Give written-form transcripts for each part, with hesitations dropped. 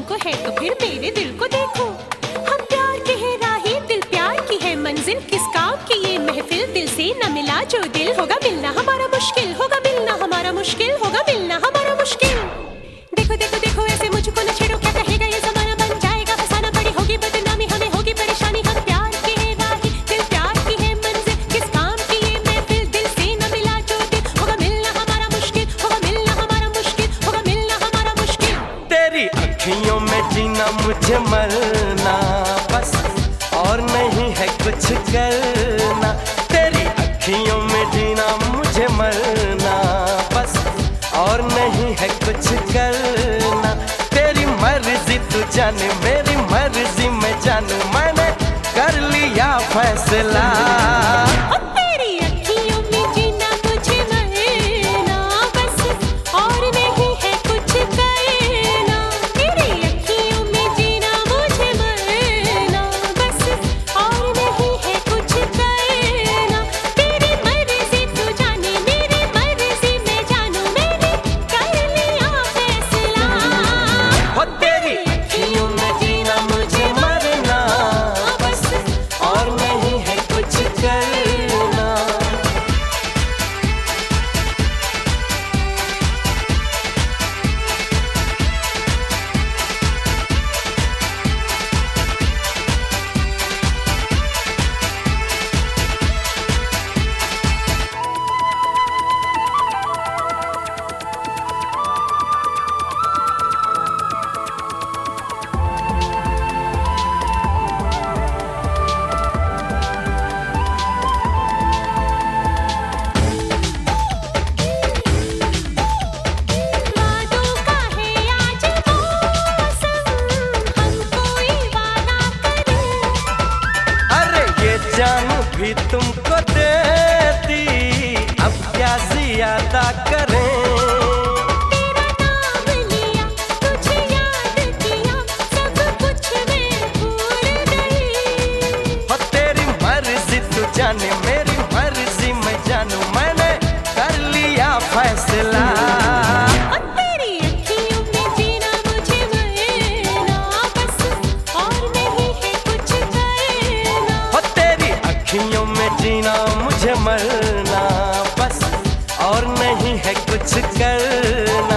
तुमको है तो फिर मेरे दिल को देखो। हम प्यार के हैं राही, दिल प्यार की है मंजिल, किस काम की ये महफिल, दिल से न मिला जो दिल, होगा मिलना हमारा मुश्किल, होगा मिलना हमारा मुश्किल, होगा मिलना हमारा मुश्किल। देखो देखो देखो ऐसे मुझको न छेड़ो, क्या कहेगा ये ज़माना, बन जाएगा फसाना, बड़ी होगी बदनामी, हमें होगी परेशानी। हम प्यार के हैं राही, दिल प्यार की है मंजिल, किस काम की ये महफिल, दिल से न मिला जो दिल, होगा मिलना हमारा मुश्किल, होगा मिलना हमारा मुश्किल, होगा मिलना हमारा मुश्किल। तेरी अखियों में जीना मुझे मरना बस, और नहीं है कुछ करना। तेरी अखियों में जीना मुझे मरना बस, और नहीं है कुछ करना। तेरी मर्जी तू जाने, मेरी मर्जी मैं जानू, मैंने कर लिया फैसला। तेरी अखियों में जीना मुझे मरना बस, और नहीं है कुछ करना। तेरी अखियों में जीना मुझे मरना बस, और नहीं है कुछ करना। तेरी मर्जी तू जाने, मेरी मर्जी मैं जानू, मैंने कर लिया फैसला। हो तेरी अखियों में जीना मुझे मरना बस, और नहीं है कुछ करना। वादों का है आज मौसम, हम कोई वादा करें। अरे ये जान भी तुमको देती, अब क्या ज्यादा करें। तेरा नाम लिया, तुझे याद किया, सब कुछ मैं भूल गई। हो तेरी मर्जी तू जाने, मेरी मर्जी मैं जानू, मैंने कर लिया फैसला। तेरी अखियों में जीना मुझे मरना बस, और नहीं है कुछ करना। हो तेरी अखियों में जीना मुझे मरना बस, और नहीं है कुछ करना।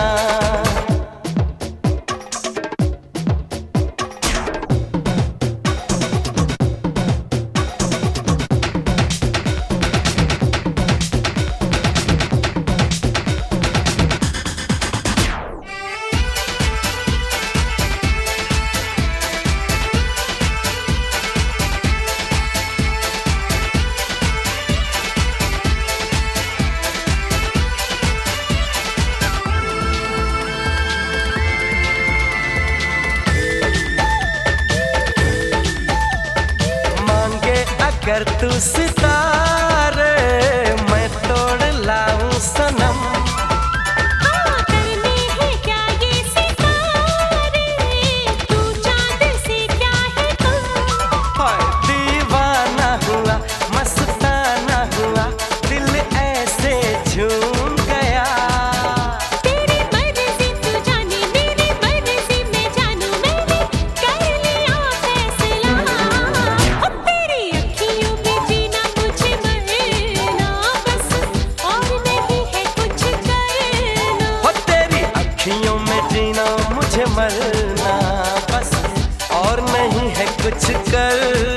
मांगे अगर तू सितारे, मैं तोड़ लाऊं सनम। हाँ करने हैं क्या ये सितारे, तू चांद से क्या है कम। हाय दीवाना हुआ, मस्ताना हुआ, दिल ऐसे झूम गया। तेरी मर्जी तू जाने, मेरी मर्जी मैं जानू, मैंने कर लिया फैसला। तेरी अखियों में जीना मुझे मरना बस, और नहीं है कुछ करना। हो तेरी अखियों में जीना मुझे मरना बस, और नहीं है कुछ कर